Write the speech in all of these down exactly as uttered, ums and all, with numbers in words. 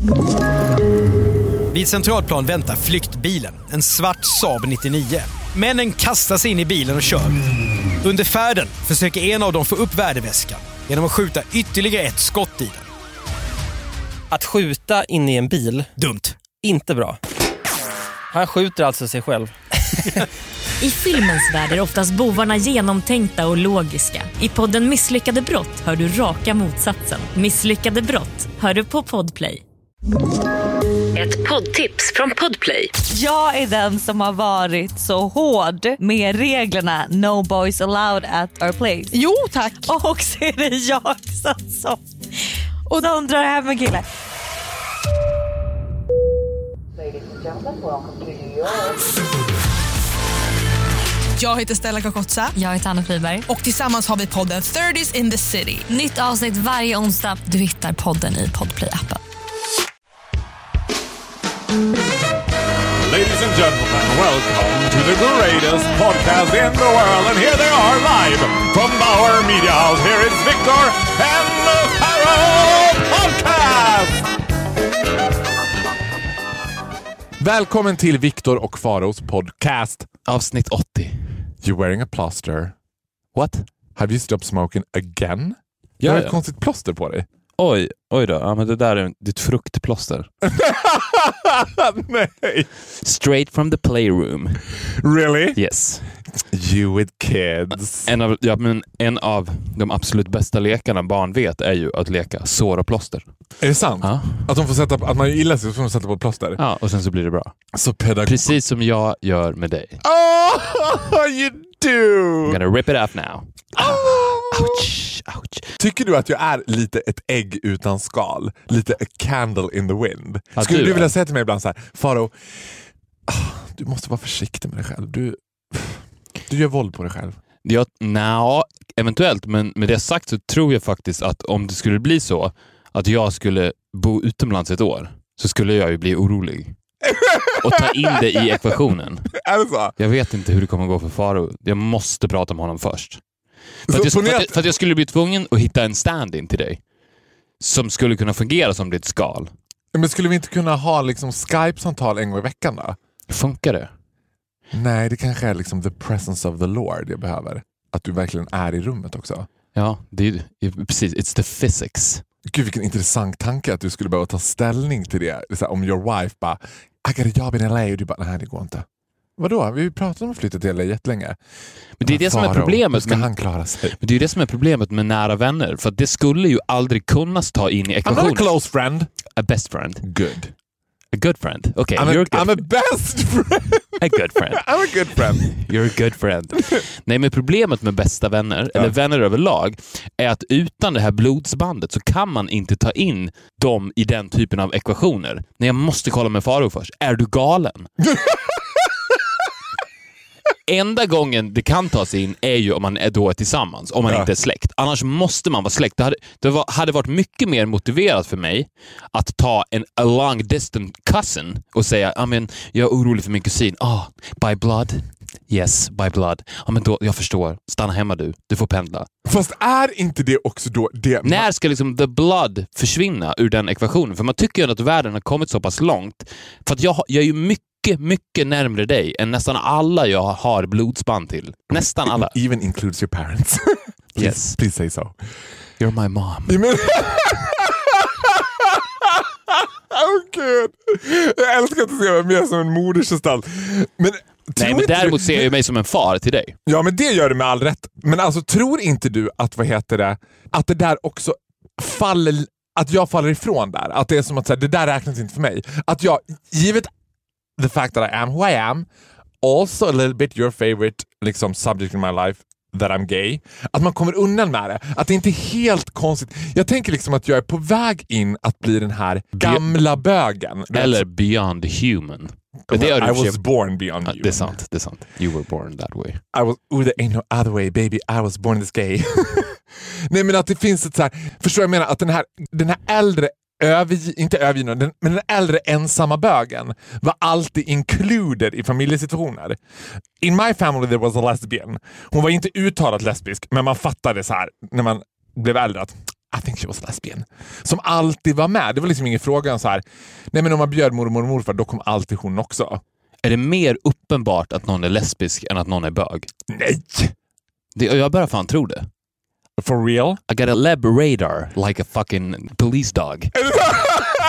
Vid Centralplan väntar flyktbilen, en svart Saab nittionio. Männen kastar sig in i bilen och kör. Under färden försöker en av dem få upp värdeväskan genom att skjuta ytterligare ett skott i den. Att skjuta in i en bil, dumt. Inte bra. Han skjuter alltså sig själv. I filmens värld är oftast bovarna genomtänkta och logiska. I podden Misslyckade brott hör du raka motsatsen. Misslyckade brott hör du på Podplay. Ett poddtips från Podplay. Jag är den som har varit så hård med reglerna No boys allowed at our place. Jo, tack. Och så är det jag som och de drar hem en kille. Jag heter Stella Kakotsa. Jag heter Anna Friberg. Och tillsammans har vi podden thirties in the city. Nytt avsnitt varje onsdag. Du hittar podden i Podplay-appen. Ladies and gentlemen, welcome to the greatest podcast in the world. And here they are live from Bauer Media House. Here is Victor and the Pharaoh Podcast! Välkommen till Victor och Faros podcast. Avsnitt åttio. You're wearing a plaster. What? Have you stopped smoking again? Ja, du har ja. ett konstigt plåster på dig. Oj, oj då. Ja, men det där är ditt fruktplåster. Nej. Straight from the playroom. Really? Yes. You with kids. En av, ja, men en av de absolut bästa lekarna barn vet är ju att leka sår och plåster. Är det sant? Ja. Att, de får sätta, att man gillar sig så får de sätta på plåster? Ja, och sen så blir det bra. Så pedagog... Precis som jag gör med dig. Oh, you do! I'm gonna rip it off now. Oh. Ouch, ouch. Tycker du att jag är lite ett ägg utan skal? Lite a candle in the wind? Ja, Skulle du, du vilja ja. säga till mig ibland så här: Faro, du måste vara försiktig med dig själv. Du, du gör våld på dig själv. Ja, nja, eventuellt. Men med det sagt så tror jag faktiskt att om det skulle bli så att jag skulle bo utomlands ett år så skulle jag ju bli orolig. Och ta in det i ekvationen. Är det så? Jag vet inte hur det kommer gå för Faro. Jag måste prata med honom först. För, Så att jag, ponera- för, att, för att jag skulle bli tvungen att hitta en stand-in till dig. Som skulle kunna fungera som ditt skal. Men skulle vi inte kunna ha liksom Skype-samtal en gång i veckan då? Funkar det? Nej, det kanske är liksom the presence of the Lord jag behöver. Att du verkligen är i rummet också. Ja, det är, precis. It's the physics. Gud, vilken intressant tanke att du skulle behöva ta ställning till det. Det är så här, om your wife bara, I got a job in L A, och du bara, nej det går inte. Vadå? Vi pratade om att flytta till L A jättelänge. Men det är det som är problemet. Hur ska med, han klara sig? men det är det som är problemet med nära vänner. För att det skulle ju aldrig kunna ta in i I'm ekvationen. not a close friend. A best friend. Good. A good friend. Okay, I'm, you're a, a good I'm a best friend. A good friend. I'm a good friend. You're a good friend. Nej, men problemet med bästa vänner, ja. eller vänner överlag, är att utan det här blodsbandet så kan man inte ta in dem i den typen av ekvationer. Nej, jag måste kolla med Faro först. Är du galen? Enda gången det kan ta sig in är ju om man är då tillsammans, om man ja. inte är släkt. Annars måste man vara släkt. Det hade, det var, hade varit mycket mer motiverat för mig att ta en a long distance cousin och säga, I mean, jag är orolig för min kusin. Ah, oh, by blood? Yes, by blood. Ja, men då, jag förstår. Stanna hemma du. Du får pendla. Fast är inte det också då det... När ska liksom the blood försvinna ur den ekvationen? För man tycker ju att världen har kommit så pass långt. För att jag, jag är ju mycket mycket, mycket närmare dig än nästan alla jag har blodsband till. Nästan alla. It even includes your parents. please, yes. Please say so. You're my mom. Men... oh God. Jag älskar att se mig mer som en modersgestalt. Men... Nej, men däremot du... ser jag mig som en far till dig. Ja, men det gör du med all rätt. Men alltså, tror inte du att, vad heter det, att det där också faller, att jag faller ifrån där? Att det är som att säga, det där räknas inte för mig. Att jag, givet the fact that I am who I am, also a little bit your favorite liksom, subject in my life, that I'm gay, att man kommer undan med det. Att det inte är helt konstigt. Jag tänker liksom att jag är på väg in att bli den här gamla bögen. Eller beyond human. Well, det är I was born beyond ja, you. Det är sant, det är sant. You were born that way. I was, oh, there ain't no other way, baby. I was born this gay. Nej, men att det finns ett så här, förstår jag menar, att den här, den här äldre överg, inte övergivna, den, men den äldre ensamma bögen var alltid included i familjesituationer. In my family there was a lesbian. Hon var inte uttalat lesbisk, men man fattade så här när man blev äldre att I think she was lesbian. Som alltid var med. Det var liksom ingen fråga så här. Nej, men om man bjöd mormor och morfar, då kom alltid hon också. Är det mer uppenbart att någon är lesbisk än att någon är bög? Nej! Det, jag bara fan tror det. For real? I got a lab radar like a fucking police dog. Är det sant?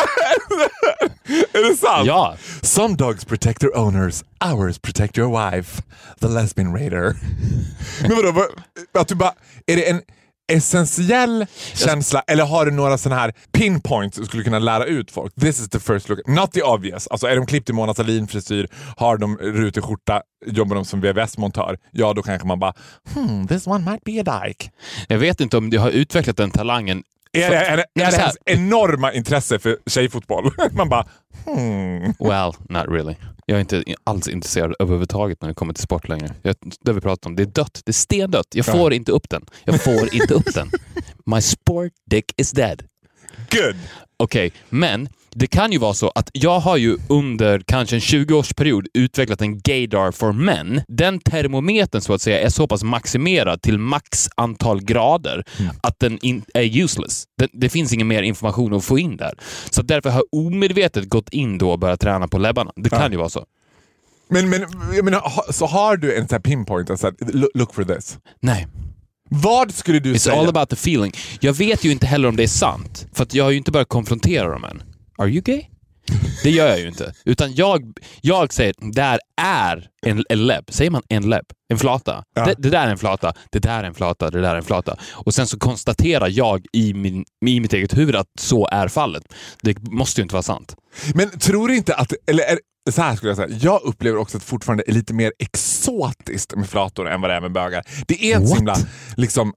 Är det sant? Ja. Some dogs protect their owners. Ours protect your wife. The lesbian radar. Men vadå? Att du bara, är det en essentiell känsla eller har du några såna här pinpoints du skulle kunna lära ut folk? This is the first look. Not the obvious. Alltså är de klippt i Mona Sahlin-frisyr, har de rutig skjorta, jobbar de som V V S-montör, ja då kanske man bara hmm, this one might be a dyke. Jag vet inte om du har utvecklat den talangen. Är det, är det, är det hans enorma intresse för tjejfotboll? Man bara hmm. Well, not really. Jag är inte alls intresserad överhuvudtaget när det kommer till sport längre. Jag, det vi pratat om, det är dött. Det är stendött. Jag får ja. inte upp den. Jag får inte upp den. My sport dick is dead. Good. Okej, okay, men det kan ju vara så att jag har ju under kanske en tjugo-årsperiod utvecklat en gaydar for men. Den termometern så att säga är så pass maximerad till max antal grader mm. att den in- är useless. Det, det finns ingen mer information att få in där. Så därför har jag omedvetet gått in då och börjat träna på läbbarna. Det kan ja. ju vara så. Men, men jag menar, så har du en sån här pinpoint och sagt, look for this? Nej. Vad skulle du It's säga? It's all about the feeling. Jag vet ju inte heller om det är sant. För att jag har ju inte börjat konfrontera dem än. Are you gay? Det gör jag ju inte. Utan jag, jag säger, där är en, en läbb. Säger man en läbb? En flata. Ja. Det, det där är en flata. Det där är en flata. Det där är en flata. Och sen så konstaterar jag i, min, i mitt eget huvud att så är fallet. Det måste ju inte vara sant. Men tror du inte att... Eller är, så här skulle jag säga. Jag upplever också att det fortfarande är lite mer exotiskt med flator än vad det är med bögar. Det är en så himla... Liksom,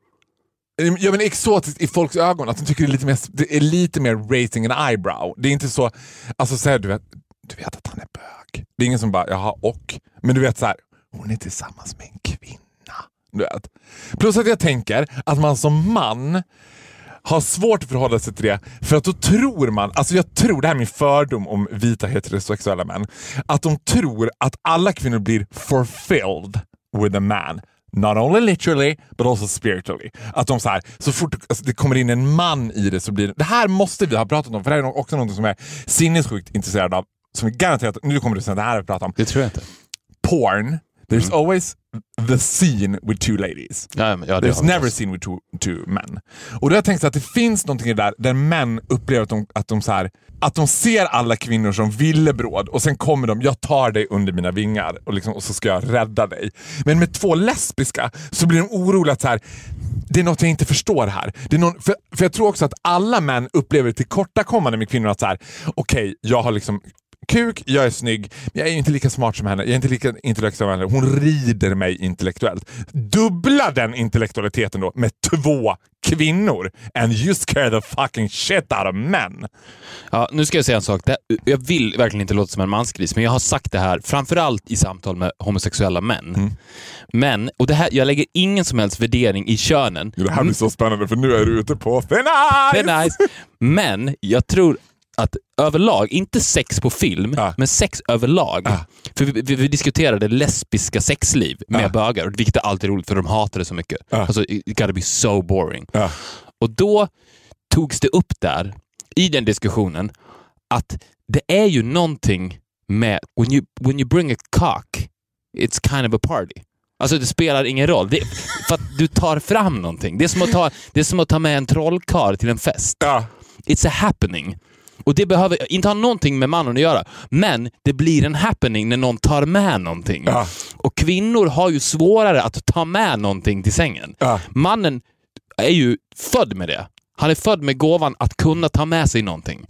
jag menar exotiskt i folks ögon att de tycker det är lite mer, det är lite mer raising an eyebrow. Det är inte så, alltså så här, du vet, du vet att han är bög. Det är ingen som bara, jaha och. Men du vet så här, hon är tillsammans med en kvinna. Du vet. Plus att jag tänker att man som man har svårt att förhålla sig till det. För att då tror man, alltså jag tror, det här är min fördom om vita heterosexuella män. Att de tror att alla kvinnor blir fulfilled with a man. Not only literally, but also spiritually. Att de så här, så fort alltså, det kommer in en man i det så blir det... Det här måste vi ha pratat om, för det här är också något som jag är sinnessjukt intresserad av. Som är garanterat... Nu kommer du säga det här att prata om. Det tror jag inte. Porn. There's mm. always the scene with two ladies. Ja, ja, There's never a scene with two, two men. Och då har jag tänkt att det finns någonting där där män upplever att de, att de så här, att de ser alla kvinnor som villebråd och sen kommer de, jag tar dig under mina vingar och, liksom, och så ska jag rädda dig. Men med två lesbiska så blir de oroliga att så här, det är något jag inte förstår här. Det är någon, för, för jag tror också att alla män upplever tillkortakommande med kvinnor att så här, okej, okay, jag har liksom kuk, jag är snygg, men jag är inte lika smart som henne, jag är inte lika intellektuell som henne. Hon rider mig intellektuellt. Dubbla den intellektualiteten då med två kvinnor and you scare the fucking shit out of men. Ja, nu ska jag säga en sak. Jag vill verkligen inte låta som en mansgris, men jag har sagt det här framförallt i samtal med homosexuella män. Mm. Men, och det här, jag lägger ingen som helst värdering i könen. Det här blir så spännande för nu är du ute på thin ice! Thin ice. Men jag tror att överlag, inte sex på film, ja. men sex överlag. Ja. För vi, vi, vi diskuterade lesbiska sexliv med ja. bögar, vilket är alltid roligt för de hatar det så mycket. Ja. Alltså, it gotta be so boring. Ja. Och då togs det upp där, i den diskussionen, att det är ju någonting med, when you, when you bring a cock, it's kind of a party. Alltså det spelar ingen roll. Det, för att du tar fram någonting. Det är som att ta, det är som att ta med en trollkarl till en fest. Ja. It's a happening. Och det behöver inte ha någonting med mannen att göra. Men det blir en happening när någon tar med någonting. Ja. Och kvinnor har ju svårare att ta med någonting till sängen. Ja. Mannen är ju född med det. Han är född med gåvan att kunna ta med sig någonting.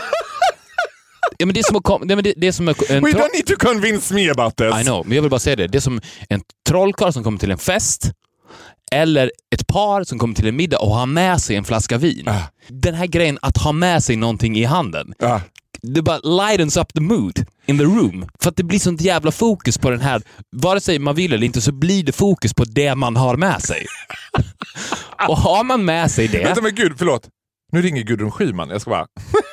Ja, men det är som att, det, det, det är som en We don't need to convince me about this. I know, men jag vill bara säga det. Det är som en trollkarl som kommer till en fest. Eller ett par som kommer till en middag och har med sig en flaska vin. Uh. Den här grejen att ha med sig någonting i handen. Uh. Det bara lightens up the mood in the room. För att det blir sånt jävla fokus på den här. Vare sig man vill eller inte så blir det fokus på det man har med sig. Och har man med sig det... Vänta men gud, förlåt. Nu ringer Gudrun Schyman. Jag ska bara...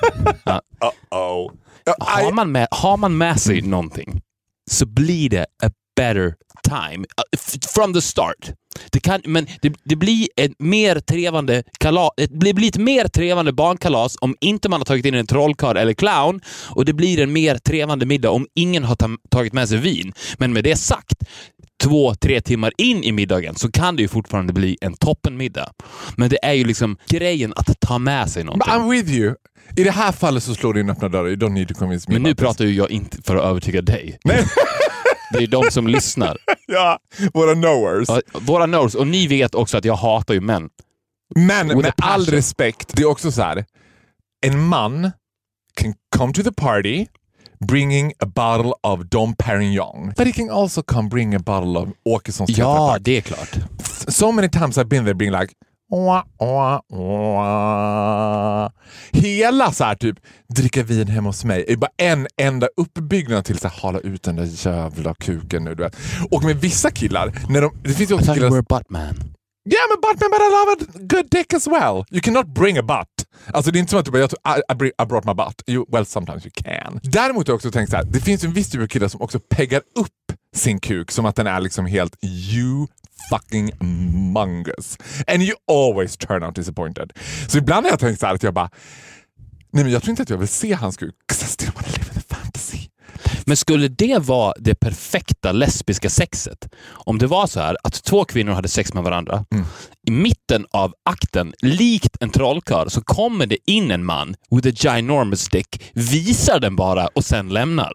Uh-oh. Har man med, har man med sig någonting så blir det a better time. Uh, f- from the start. Det kan, men det, det blir ett mer trevande kalas, det blir, blir ett mer trevande barnkalas om inte man har tagit in en trollkarl eller clown, och det blir en mer trevande middag om ingen har ta, tagit med sig vin. Men med det sagt, två, tre timmar in i middagen så kan det ju fortfarande bli en toppenmiddag. Men det är ju liksom grejen att ta med sig någonting. I'm with you. I det här fallet så slår du in öppna dörrar. You don't need to convince me. Men nu pratar ju jag inte för att övertyga dig. Nej. Det är de som lyssnar. Ja, våra knowers. Ja, våra knowers. Och ni vet också att jag hatar ju män. Men With med a passion. all respekt, det är också så här. En man can come to the party bringing a bottle of Dom Perignon. But he can also come bring a bottle of Åkessons Ja, tetrapack. det är klart. So many times I've been there being like wah, wah, wah. Hela så här typ dricka vin hemma hos mig är bara en enda uppbyggnad till så här, hala ut den där jävla kuken nu, du vet. Och med vissa killar när de, det finns ju också I thought killar you were a butt man. Yeah, I'm a butt man, but I love a good dick as well. You cannot bring a butt. Alltså det är inte som att du bara, jag, I, I, bring, I brought my butt. You, well, sometimes you can. Däremot har jag också tänkt så här, det finns en viss typ av killar som också peggar upp sin kuk som att den är liksom helt you fucking mungus. And you always turn out disappointed. Så ibland har jag tänkt så här att jag bara, nej men jag tror inte att jag vill se hans kuk. 'Cause I still want to live in the fantasy. Men skulle det vara det perfekta lesbiska sexet? Om det var så här att två kvinnor hade sex med varandra. Mm. I mitten av akten, likt en trollkarl, så kommer det in en man with a ginormous dick, visar den bara och sen lämnar.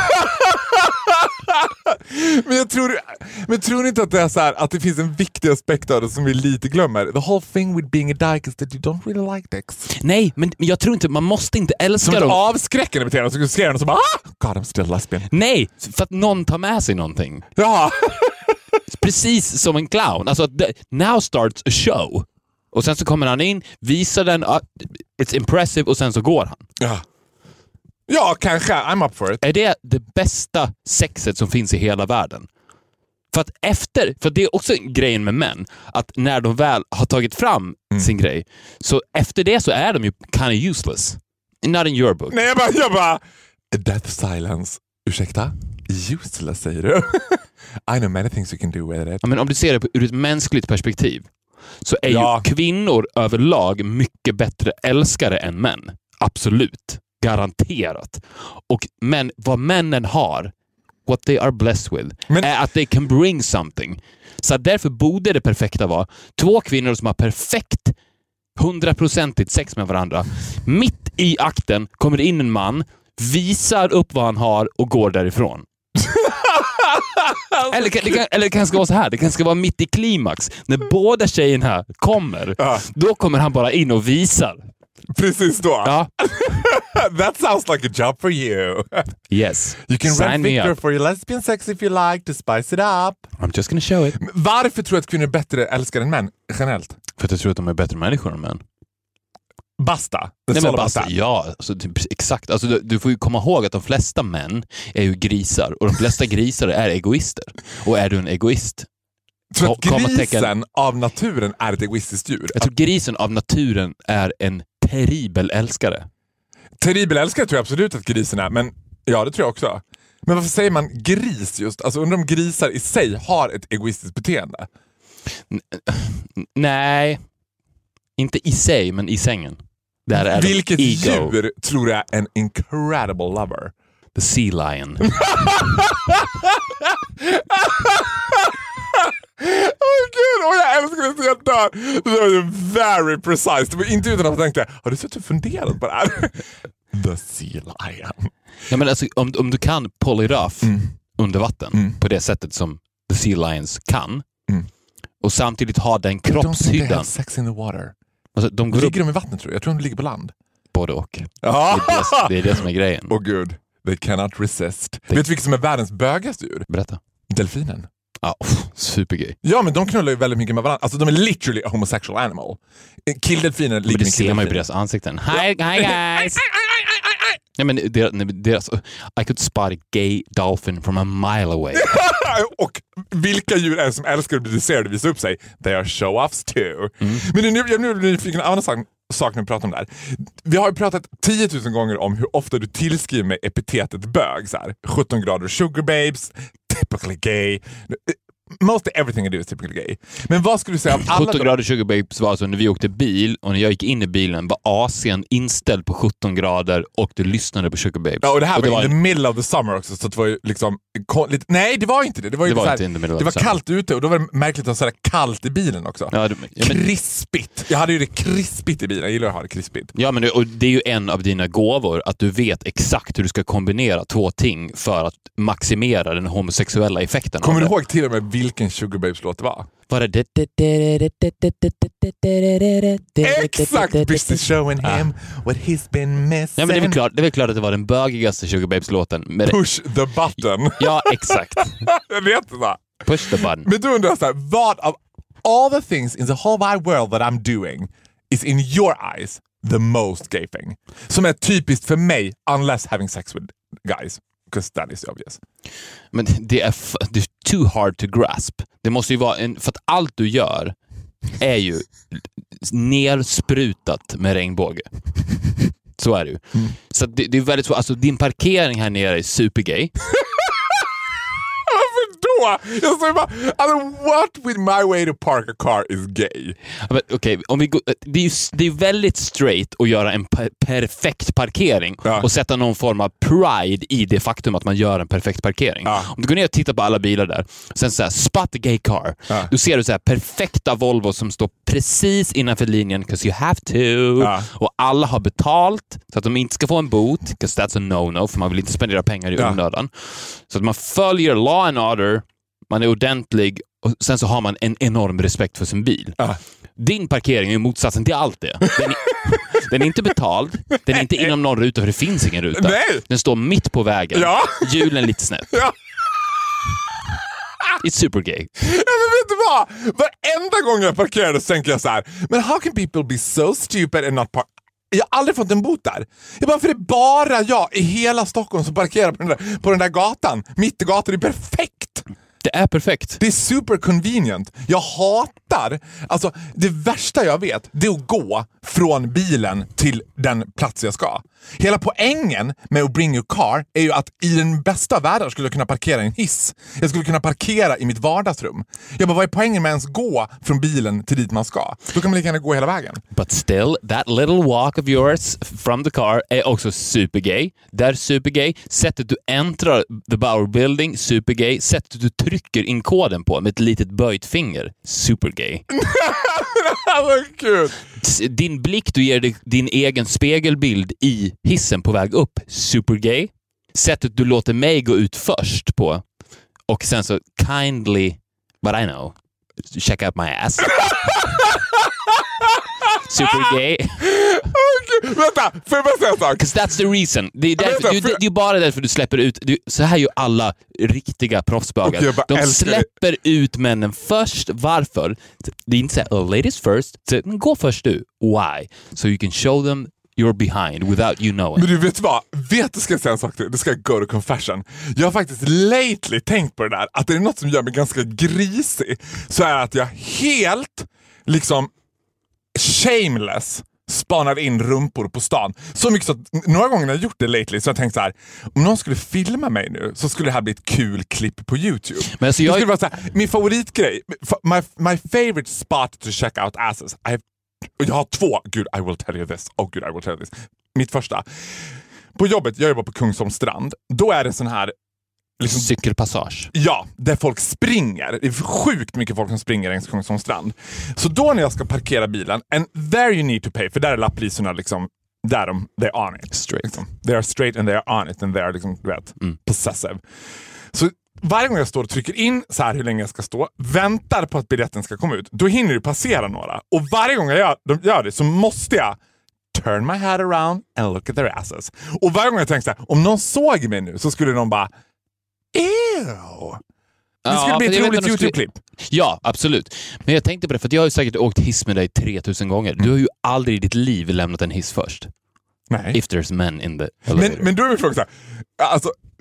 Men jag tror, men tror inte att det är så här, att det finns en viktig aspekt av det som vi lite glömmer. The whole thing with being a dyke is that you don't really like dicks. Nej, men jag tror inte, man måste inte älska som dem. Som ett avskräckande beteende, så ser den och så bara ah! God, I'm still lesbian. Nej, för att någon tar med sig någonting. Ja. Precis som en clown. Alltså, now starts a show. Och sen så kommer han in, visar den, uh, it's impressive, och sen så går han. Ja. Ja, kanske. I'm up for it. Är det det bästa sexet som finns i hela världen? För att efter, för det är också grejen med män, att när de väl har tagit fram mm. sin grej, så efter det så är de ju kind of useless. Not in your book. Nej, jag bara, jag bara death silence. Ursäkta? Useless, säger du? I know many things you can do with it. Ja, men om du ser det ur ett mänskligt perspektiv, så är ja. ju kvinnor överlag mycket bättre älskare än män. Absolut. Garanterat. Och men vad männen har, what they are blessed with, men, är att they can bring something. Så därför borde det perfekta vara två kvinnor som har perfekt hundraprocentigt sex med varandra. Mitt i akten kommer in en man, visar upp vad han har och går därifrån. eller, det kan, eller det kanske vara så här, det kanske vara mitt i klimax. När båda tjejerna kommer, ja. Då kommer han bara in och visar. Precis då. Ja. That sounds like a job for you. Yes. You can Sign rent Victor for your lesbian sex if you like, to spice it up. I'm just gonna show it. Varför tror du att kvinnor är bättre älskar än män generellt? För att jag tror att de är bättre människor än män. Basta. Nej, men basta. Ja, alltså, typ, exakt. Alltså, du, du får ju komma ihåg att de flesta män är ju grisar, och de flesta grisar är egoister. Och är du en egoist? Jag tror att grisen av naturen är ett egoistiskt djur. Jag tror grisen av naturen är en terribel älskare. Terribel älskare tror jag absolut att grisen är, men ja, det tror jag också. Men varför säger man gris just? Alltså undrar om grisar i sig har ett egoistiskt beteende? N- nej, inte i sig, men i sängen. Där är vilket ego. Djur tror jag är en incredible lover? The sea lion. Åh oh, gud, oh, jag älskar det så jag dör. Det var ju very precise. Det var inte utan att jag tänkte, har du suttit och funderat på det här? The sea lion. Ja, men alltså, om, om du kan pull it off mm. under vatten mm. på det sättet som the sea lions kan, mm. och samtidigt ha den kroppshyddan. De have sex in the water. Alltså, de går ligger upp... de i vattnet, tror jag. Jag tror de ligger på land. Både och. Ah! Det, är det, det är det som är grejen. Åh oh, gud, they cannot resist. They... Vet du vilket som är världens bögaste djur? Berätta. Delfinen. Ja, oh, supergay. Ja, men de knullar ju väldigt mycket med varandra. Alltså de är literally a homosexual animal. Killdelfiner ligger med det ser man ju på deras ansikten. Hi, hi guys! Ja, men deras, deras, I could spot a gay dolphin from a mile away. Och vilka djur är det som älskar att bli dresserade och visa upp sig? They are show-offs too. Mm. Men nu, jag är nu nyfiken på en annan sak, sak när vi pratar om det här. Vi har ju pratat tiotusen gånger om hur ofta du tillskriver mig epitetet bög. Så här. sjutton grader sugar babes, typically gay. most everything I do is typically gay. Men vad skulle du säga om alla... sjutton grader sugar babes var alltså när vi åkte bil och när jag gick in i bilen var A C:n inställd på sjutton grader och du lyssnade på sugar babes. Ja, och det här och det var var in the middle of the summer också, så det var ju liksom... Lite, nej, det var inte det. Det var, ju det var, här, inte in the middle det var of the kallt ute och då var det märkligt att ha kallt i bilen också. Ja, det, ja, men, krispigt. Jag hade ju det krispigt i bilen. Jag gillar att ha det krispigt. ja, men det, och det är ju en av dina gåvor att du vet exakt hur du ska kombinera två ting för att maximera den homosexuella effekten. Kommer du ihåg till och med vilken Sugar Babes-låt det var? Var det... Exakt! Bitch is showing him what he's been missing. Ja, men det är väl klart, det är väl klart att det var den bögigaste Sugar Babes-låten. Push the button. Ja, exakt. Jag vet det. Push the button. Men du undrar så här, vad av all the things in the whole wide world that I'm doing is in your eyes the most gay thing? Som är typiskt för mig, unless having sex with guys. Because that is obvious. Men det är, f- det är too hard to grasp. Det måste ju vara en... För att allt du gör är ju nersprutat med regnbåge. Så är det ju. Mm. Så det, det är väldigt svårt. Alltså din parkering här nere är supergay. Varför då? Jag säger bara, alltså, what with my way to park a car is gay? Okej, okay, om vi går, det är ju det är väldigt straight att göra en per- perfekt parkering ja. och sätta någon form av pride i det faktum att man gör en perfekt parkering. Ja. Om du går ner och tittar på alla bilar där, sen så här, spot the gay car. Ja. Då ser du så här perfekta Volvo som står precis innanför linjen because you have to. Ja. Och alla har betalt så att de inte ska få en bot because that's a no-no, för man vill inte spendera pengar i onödan. Ja. Så att man följer law and order, man är ordentlig och sen så har man en enorm respekt för sin bil. Uh. Din parkering är motsatsen till allt det. Den är, den är inte betald, den är inte inom någon ruta för det finns ingen ruta. Nej. Den står mitt på vägen. Ja. Hjulen lite snett. Ja. It's super gay. Ja, men vet du vad? Varenda gång jag parkerar så tänker jag så här, men how can people be so stupid and not park? Jag har aldrig fått en bot där. Jag bara, för det är bara jag i hela Stockholm som parkerar på den där, på den där gatan. Mittgatan är perfekt. Det är perfekt. Det är super convenient. Jag hatar, alltså det värsta jag vet, det är att gå från bilen till den plats jag ska. Hela poängen med att bring your car är ju att i den bästa världen skulle jag kunna parkera i en hiss. Jag skulle kunna parkera i mitt vardagsrum. Jag bara, vad är poängen med att ens gå från bilen till dit man ska? Då kan man lika gärna gå hela vägen. But still, that little walk of yours from the car är också supergay. Det är supergay. Sättet du entrar the Bauer building, supergay. Sättet du trycker in koden på med ett litet böjt finger, supergay. Vad kul! Din blick, du ger dig din egen spegelbild i hissen på väg upp, supergay. Sättet du låter mig gå ut först på och sen så kindly, but I know, check out my ass. Supergay. Okay, vänta, får jag bara säga en sak? Because that's the reason. Det är, därför, vänta, du, det är bara därför du släpper ut. Du, så här är ju alla riktiga proffsbögar. Okay, de släpper det. ut männen först. Varför? Det är inte så här, oh, ladies first. Så, gå först du. Why? So you can show them you're behind without you knowing. Men du vet vad? Vet du, ska jag säga en sak till? Du ska go to confession. Jag har faktiskt lately tänkt på det där. Att det är något som gör mig ganska grisig. Så är att jag helt liksom shameless spanar in rumpor på stan. Så mycket så att några gånger när jag gjort det lately så har jag tänkt så här, om någon skulle filma mig nu så skulle det här bli ett kul klipp på YouTube. Men alltså jag... Det skulle vara så här, min favoritgrej, my, my favorite spot to check out asses. I have, jag har två, gud I will tell you this. Oh gud I will tell you this. Mitt första. På jobbet, jag jobbar på Kungsholms strand. Då är det sån här liksom, cykelpassage. Ja, där folk springer. Det är sjukt mycket folk som springer längs Kungsholms strand. Så då när jag ska parkera bilen, and there you need to pay, för där är lapplisorna liksom, där de, they're on it. Straight. Liksom. They are straight and they are on it and they are liksom, du vet, mm. possessive. Så varje gång jag står och trycker in så här hur länge jag ska stå, väntar på att biljetten ska komma ut, då hinner det passera några. Och varje gång jag gör, de gör det så måste jag turn my head around and look at their asses. Och varje gång jag tänker så här, om någon såg mig nu så skulle någon bara ew. Det skulle ja, bli ett roligt YouTube-klipp. Skulle... Ja, absolut. Men jag tänkte på det, för att jag har ju säkert åkt hiss med dig tre tusen gånger. Mm. Du har ju aldrig i ditt liv lämnat en hiss först. Nej. If there's men in the elevator. Men, men då är min fråga så här, alltså,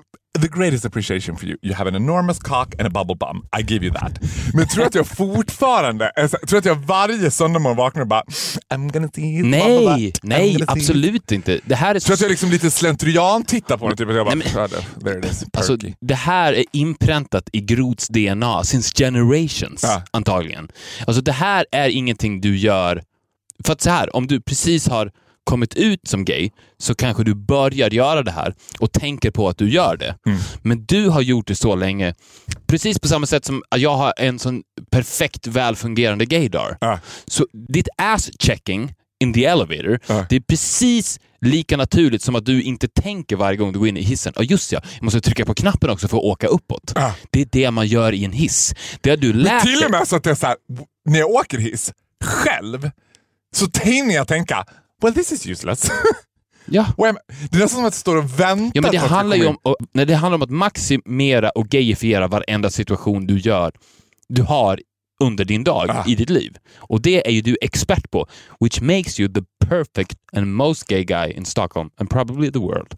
the greatest appreciation for you. You have an enormous cock and a bubble bum. I give you that. Men jag tror att jag fortfarande, jag tror att jag varje söndag morgon vaknar och bara I'm gonna see his Nej, bubble butt. nej, absolut inte. Det här är så... Jag tror att jag liksom lite slentrian tittar på det. Typ att jag bara, nej, men, there it is, alltså, det här är inpräntat i Groths D N A since generations, ja. Antagligen. Alltså det här är ingenting du gör. För att så här, om du precis har kommit ut som gay så kanske du börjar göra det här och tänker på att du gör det. Mm. Men du har gjort det så länge. Precis på samma sätt som jag har en sån perfekt välfungerande gaydar. Uh. Så ditt ass-checking in the elevator, uh. det är precis lika naturligt som att du inte tänker varje gång du går in i hissen. Och just ja, jag måste trycka på knappen också för att åka uppåt. Uh. Det är det man gör i en hiss. Det har du lärt dig. Till och med så att det är så här, när jag åker hiss själv så tänker jag tänka well, this is useless. Ja. Det är nästan som att det står och väntar. Ja, men det handlar ju om, när det handlar om att maximera och gayifiera varenda situation du gör, du har under din dag ah. i ditt liv. Och det är ju du expert på, which makes you the perfect and most gay guy in Stockholm and probably the world.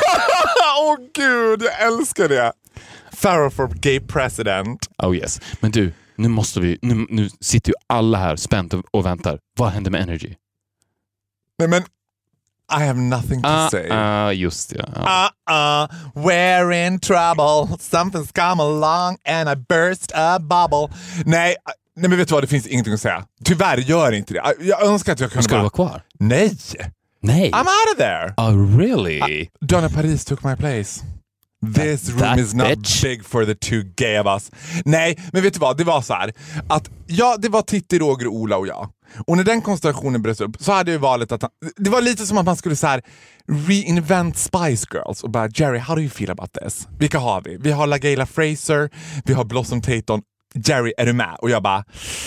Åh oh, gud, jag älskar det. Farrow for gay president. Oh yes. Men du, nu måste vi, nu, nu sitter ju alla här spänt och, och väntar. Vad händer med Energy? Nej men I have nothing to uh, say. Uh, just det. Ja. Uh-uh, we're in trouble. Something's come along and I burst a bubble. Nej, nej men vet du vad, det finns ingenting att säga. Tyvärr gör inte det. Jag önskar att jag kunde Ska bara... du vara kvar? Nej. Nej. I'm out of there. Oh, really? Uh, Donna Paris took my place. This room that is not bitch. big for the two gay of us. Nej, men vet du vad? Det var så här att ja, det var Titti, Roger, Ola och jag. Och när den konstellationen bröts upp så hade jag valet att han, det var lite som att man skulle så här reinvent Spice Girls och bara Jerry, how do you feel about this? Vilka har vi? Vi har LaGayla Fraser, vi har Blossom Tatum. Jerry, är du med? Och jag bara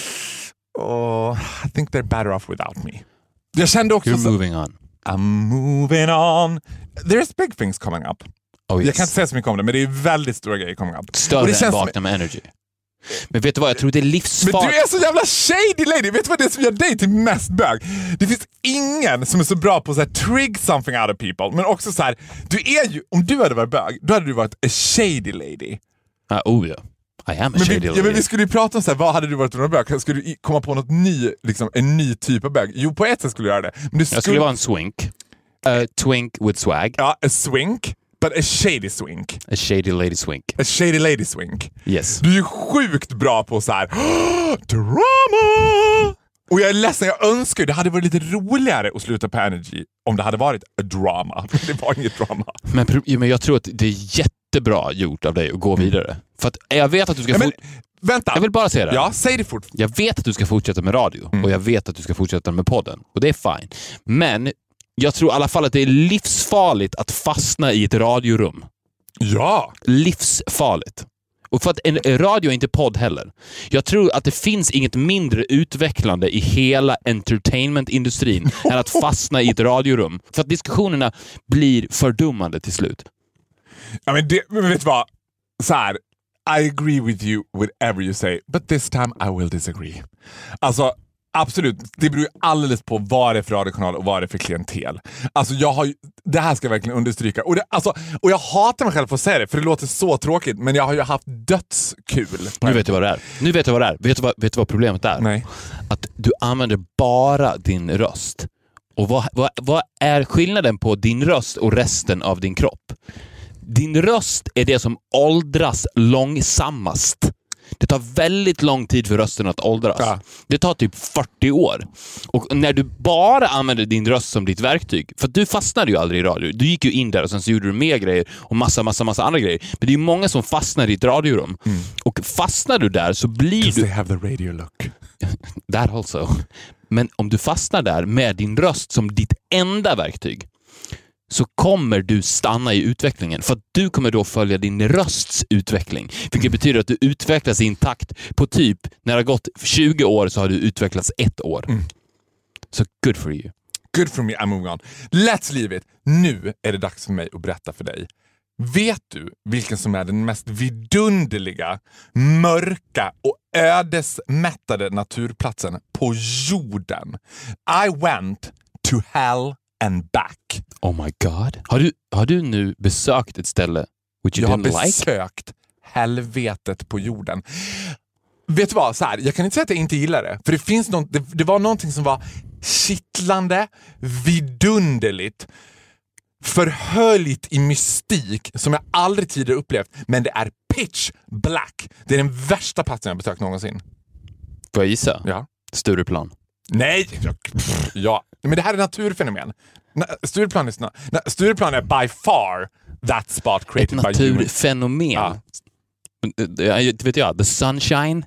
oh, I think they're better off without me. Jag kände också You're så, moving on. I'm moving on. There's big things coming up. Oh, yes. Jag kan inte säga så mycket om det, men det är väldigt stora grejer coming up. Större och det än Vakna med Energy. Men vet du vad, jag tror det är livsfarligt. Men du är så jävla shady lady. Vet du vad det är som gör dig till mest bög? Det finns ingen som är så bra på att trig something out of people. Men också så här, du är ju, om du hade varit bög, då hade du varit a shady lady. Ah, oh ja. I am a men shady vi, lady. Ja, men vi skulle ju prata om så här, vad hade du varit en bög? Skulle du komma på något ny, liksom, en ny typ av bög? Jo, på ett sätt skulle du göra det. Men du skulle... Jag skulle vara en swink. A twink with swag. Ja, a swink. But a shady swink. A shady lady swink. A shady lady swink. Yes. Du är ju sjukt bra på så här drama. Och jag är ledsen, jag önskar det hade varit lite roligare att sluta på Energy om det hade varit a drama. Det var inget drama. Men, men jag tror att det är jättebra gjort av dig att gå vidare. För att jag vet att du ska... Ja, men, vänta. Jag vill bara säga det. Ja, säg det fort. Jag vet att du ska fortsätta med radio. Mm. Och jag vet att du ska fortsätta med podden. Och det är fine. Men jag tror i alla fall att det är livsfarligt att fastna i ett radiorum. Ja. Livsfarligt. Och för att en radio är inte podd heller. Jag tror att det finns inget mindre utvecklande i hela entertainmentindustrin än att fastna i ett radiorum. För att diskussionerna blir fördummande till slut. Ja, men, det, men vet du vad? Så här, I agree with you whatever you say, but this time I will disagree. Alltså, absolut, det beror ju alldeles på vad det är för radiokanal och vad det är för klientel. Alltså jag har ju, det här ska jag verkligen understryka. Och, det, alltså, och jag hatar mig själv för att säga det, för det låter så tråkigt, men jag har ju haft dödskul. Nu vet du vad det är. Nu vet du vad det är. Vet du vad, vet du vad problemet är? Nej. Att du använder bara din röst. Och vad, vad, vad är skillnaden på din röst och resten av din kropp? Din röst är det som åldras långsammast. Det tar väldigt lång tid för rösten att åldras. Ja. Det tar typ fyrtio år. Och när du bara använder din röst som ditt verktyg, för du fastnade ju aldrig i radio. Du gick ju in där och sen så gjorde du mer grejer och massa, massa, massa andra grejer. Men det är ju många som fastnar i ett radiorum. Mm. Och fastnar du där så blir du... they have the radio look. That also. Men om du fastnar där med din röst som ditt enda verktyg, så kommer du stanna i utvecklingen. För att du kommer då följa din rösts utveckling. Vilket betyder att du utvecklas i en takt på typ, när det har gått tjugo år så har du utvecklats ett år. Mm. Så good for you. Good for me, I'm moving on. Let's leave it. Nu är det dags för mig att berätta för dig. Vet du vilken som är den mest vidunderliga, mörka och ödesmättade naturplatsen på jorden? I went to hell and back. Oh my god. Har du, har du nu besökt ett ställe Which you jag har didn't besökt like? helvetet på jorden. Vet du vad, så här, jag kan inte säga att jag inte gillar det. För det finns något, det, det var någonting som var kittlande, vidunderligt, förhöljt i mystik som jag aldrig tidigare upplevt. Men det är pitch black. Det är den värsta platsen jag har besökt någonsin. Får jag gissa? Ja. Stureplan. Nej! Ja. Men det här är naturfenomen. Stureplan är, sna- Stureplan är by far that spot created Ett by humans. naturfenomen. Ja. Det vet jag, the sunshine.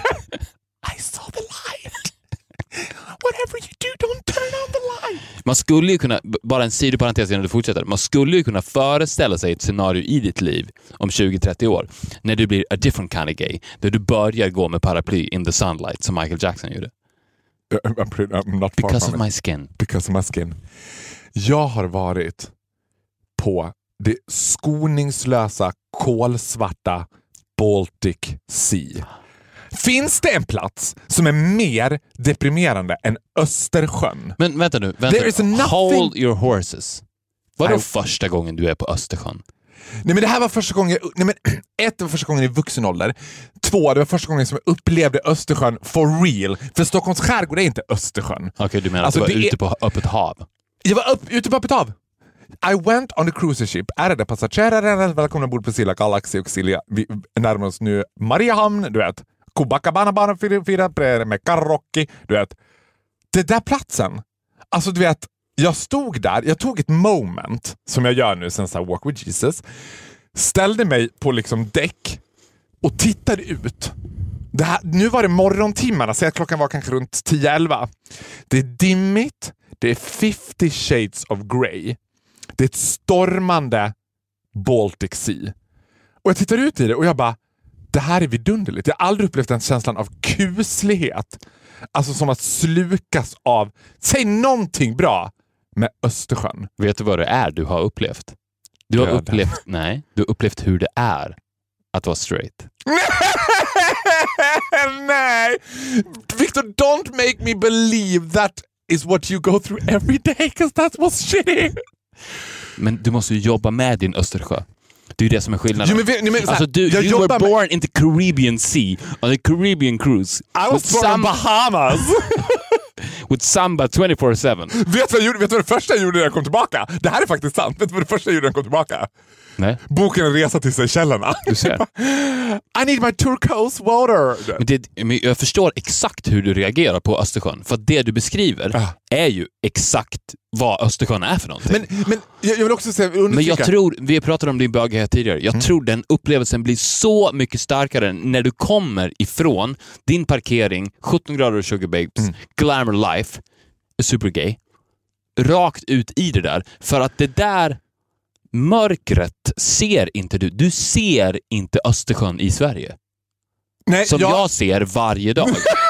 I saw the light. Whatever you do, don't turn on the light. Man skulle ju kunna, bara en sidoparentes innan du fortsätter, man skulle ju kunna föreställa sig ett scenario i ditt liv om tjugo till trettio år när du blir a different kind of gay, där du börjar gå med paraply in the sunlight som Michael Jackson gjorde. I'm pretty, I'm not far Because from of it. my skin. Because of my skin. Jag har varit på det skoningslösa, kolsvarta Baltic Sea. Finns det en plats som är mer deprimerande än Östersjön? Men vänta nu, vänta There is nu. nothing- Hold your horses. Vadå I- första gången du är på Östersjön? Nej, men det här var första gången, nej, men, ett, det var första gången i vuxen ålder. Två, det var första gången som jag upplevde Östersjön for real. För Stockholms skärgård är inte Östersjön. Okej, okay, du menar Alltså, att du var det ute är- på öppet hav? Jag var upp, ute på öppet hav. I went on the cruise ship. Ärade passagerare, välkomna ombord på Silja Galaxy och Silja. Vi närmar oss nu Mariehamn, du vet. Copacabana firar med karaoke, du vet. Det där platsen. Alltså du vet, jag stod där, jag tog ett moment som jag gör nu sen så här Walk with Jesus. Ställde mig på liksom däck och tittade ut. Det här, nu var det morgontimmarna, så att klockan var kanske runt tio elva. Det är dimmigt, det är fifty shades of grey. Det är ett stormande Baltic Sea. Och jag tittar ut i det och jag bara, det här är vidunderligt. Jag har aldrig upplevt den känslan av kuslighet. Alltså som att slukas av, säg någonting bra med Östersjön. Vet du vad det är du har upplevt? Du har Döden. upplevt, nej, du har upplevt hur det är att vara straight. Nej! Victor, don't make me believe that is what you go through every day, because that was shitty. Men du måste ju jobba med din Östersjö. Det är ju det som är skillnaden. Jo, men, vi- nej, men, så här, alltså du, jag you were jobbar med- born in the Caribbean Sea on a Caribbean cruise. I was with, born in sam- Bahamas. with samba twenty-four seven. Vet du vad jag gjorde? Vet du vad det första jag gjorde när jag kom tillbaka? Det här är faktiskt sant. Vet du vad det första jag gjorde när jag kom tillbaka? Nej, Boken En resa till Seychellerna. du ser. I need my turquoise water. Men det, men jag förstår exakt hur du reagerar på Östersjön. För det du beskriver Ah. är ju exakt vad Östersjön är för någonting. Men, men jag jag vill också säga, understryka. Men jag tror, vi pratade om din bögighet tidigare, jag Mm. tror den upplevelsen blir så mycket starkare när du kommer ifrån din parkering, sjutton grader och sugar babes, Mm. glamour life, supergay, rakt ut i det där. För att det där mörkret ser inte du. Du ser inte Östersjön i Sverige. Nej, Som jag, jag ser varje dag.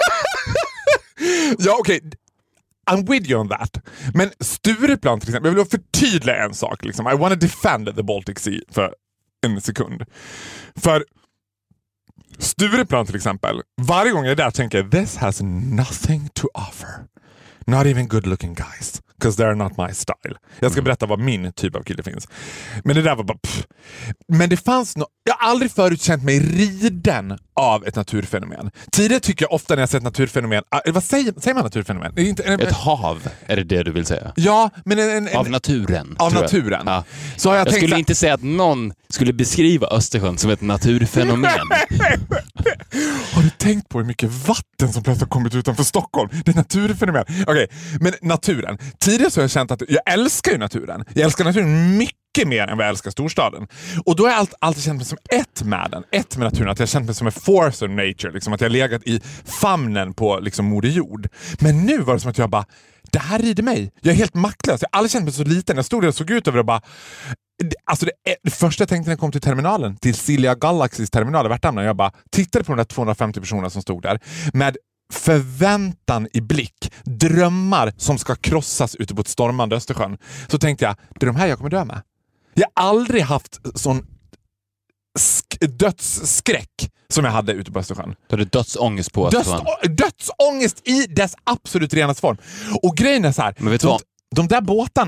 ja, okej. I'm with you on that. Men Stureplan till exempel, jag vill förtydliga en sak. Liksom. I want to defend the Baltic Sea för en sekund. För Stureplan till exempel, varje gång jag är där tänker jag, this has nothing to offer. Not even good looking guys. Because they're not my style. Jag ska berätta vad min typ av kille finns. Men det där var bara... Pff. Men det fanns no- jag har aldrig förut känt mig riden av ett naturfenomen. Tidigare tycker jag ofta när jag sett naturfenomen... Ah, vad säger, säger man naturfenomen? Det är inte, en, Ett hav, är det det du vill säga? ja, men en... en, en Av naturen. av tror jag. naturen. Ja. Så har jag, Jag tänkt skulle så här- inte säga att någon skulle beskriva Östersjön som ett naturfenomen. Har du tänkt på hur mycket vatten som plötsligt har kommit utanför Stockholm? Det är naturfenomen. Okej, men naturen. Tidigare så har jag känt att jag älskar ju naturen. Jag älskar naturen mycket mer än vad jag älskar storstaden. Och då har jag alltid, alltid känt mig som ett med den. Ett med naturen. Att jag har känt mig som en force of nature. Liksom, att jag har legat i famnen på liksom, Moder Jord. Men nu var det som att jag bara, det här rider mig. Jag är helt maktlös. Jag har aldrig känt mig så liten. Jag stod där och såg ut över och bara... Det, alltså det, det första jag tänkte när jag kom till terminalen, till Silja Galaxys terminal i Värtamna, jag bara tittade på de där tvåhundrafemtio personerna som stod där med förväntan i blick, drömmar som ska krossas ute på ett stormande Östersjön. Så tänkte jag, det är de här jag kommer dö med. Jag har aldrig haft sån sk- dödsskräck som jag hade ute på Östersjön. Du hade dödsångest på Östersjön. Döds, dödsångest i dess absolut renaste form. Och grejen är så här, Men vet du de, vad? de där båtarna,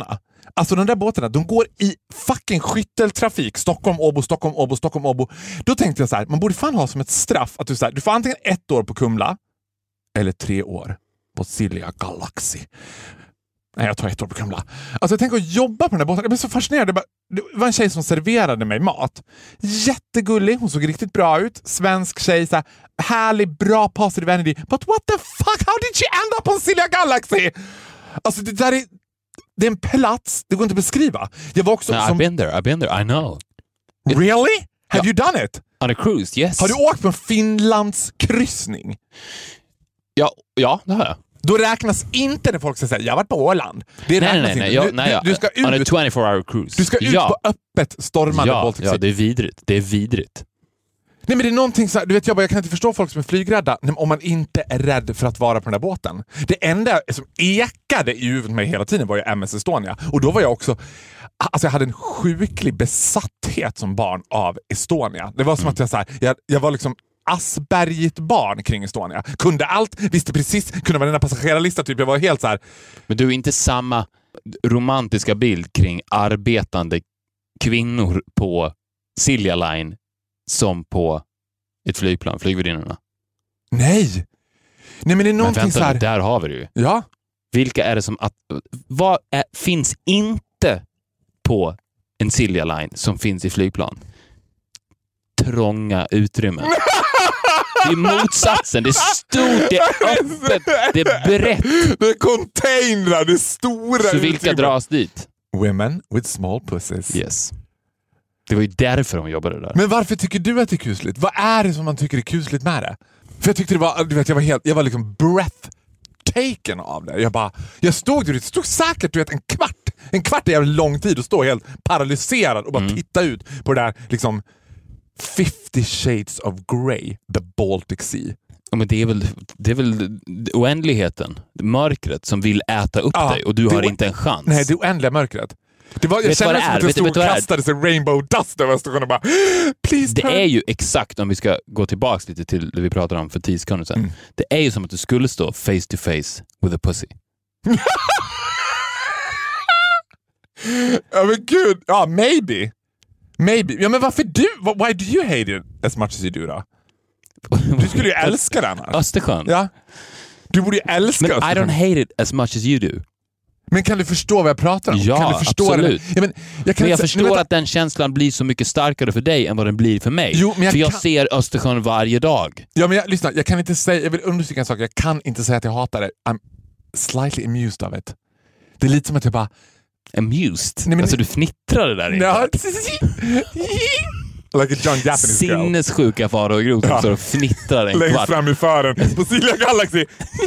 Alltså de där båtarna, de går i fucking skytteltrafik. Stockholm, Åbo, Stockholm, Åbo, Stockholm, Åbo. Då tänkte jag så här, man borde fan ha som ett straff att du så här, du får antingen ett år på Kumla eller tre år på Silja Galaxy. Nej, jag tar ett år på Kumla. Alltså jag tänker att jobba på den där båten. Jag blev så fascinerad. Det, bara, det var en tjej som serverade mig mat. Jättegullig. Hon såg riktigt bra ut. Svensk tjej. Så här, härlig, bra, positive energy. But what the fuck? How did she end up on Silja Galaxy? Alltså det där är... Det är en plats. Det går inte att beskriva. Jag var också no, som... I've been there. I've been there. I know. Really? Have ja. you done it? On a cruise, yes. Har du åkt på en Finlands kryssning? Ja, ja, det har jag. Då räknas inte när folk säger jag har varit på Åland. Det nej, nej, nej. inte. Jag, Du, nej, du, du ska ut, on a twenty-four hour cruise. Du ska ut ja. på öppet stormande ja, Baltic Sea. Ja, det är vidrigt. Det är vidrigt. Nej, men det är någonting så här, du vet jag, bara, jag kan inte förstå folk som är flygrädda om man inte är rädd för att vara på den där båten. Det enda som ekade i huvudet med hela tiden var ju M S Estonia. Och då var jag också, alltså jag hade en sjuklig besatthet som barn av Estonia. Det var som mm. att jag så här, jag, jag var liksom Aspergigt barn kring Estonia. Kunde allt, visste precis, kunde vara den där passagerarlista typ. Jag var helt så här. Men du är inte samma romantiska bild kring arbetande kvinnor på Silja Line som på ett flygplan, flygvärdinnorna. Nej! Nej, men det är någonting men vänta, så här. Där har vi det ju. Ja. Vilka är det som att, vad är, finns inte på en Silja Line som finns i flygplan? Trånga utrymmen. Det är motsatsen. Det är stort, det är öppet, det är brett. Det är containrar, det är stora. Så vilka utrymmen dras dit? Women with small pussies. Yes. Det var ju därför de jobbade där. Men varför tycker du att det är kusligt? Vad är det som man tycker är kusligt med det? För jag tyckte det var, du vet, jag var helt, jag var liksom breathtaken av det. Jag bara, jag stod där, det stod säkert, du vet, en kvart. En kvart är en lång tid att stå helt paralyserad och bara mm. titta ut på det där, liksom, fifty shades of grey, the Baltic Sea. Ja, men det är väl, det är väl oändligheten, mörkret som vill äta upp ja, dig och du har o- inte en chans. Nej, det oändliga mörkret. Det var, jag vet kände som att jag stod och kastade sig rainbow dust över Östersjön och bara please det turn. är ju exakt, om vi ska gå tillbaka lite till det vi pratade om för tio sekunder sedan. Mm. Det är ju som att du skulle stå face to face with a pussy. Ja men gud, ja maybe. Maybe. Ja men varför du? Why do you hate it as much as you do då? Du skulle ju älska den här. Östersjön. Ja. Du borde ju älska men Östersjön. I don't hate it as much as you do. Men kan du förstå vad jag pratar om? Ja, kan du förstå absolut. Ja, men jag, kan men jag inte, förstår men att den känslan blir så mycket starkare för dig än vad den blir för mig. Jo, men jag för jag kan... ser Östersjön varje dag. Ja, men jag, lyssna, jag kan inte säga, jag vill understryka en sak, jag kan inte säga att jag hatar det. I'm slightly amused of it. Det är lite som att jag bara... Amused? Nej, men... Alltså du fnittrar det där inte. No. Like a young Japanese girl. Sinnessjuka far och grot som ja. står och fnittrar en längst kvart. fram i fören på Silja Galaxy.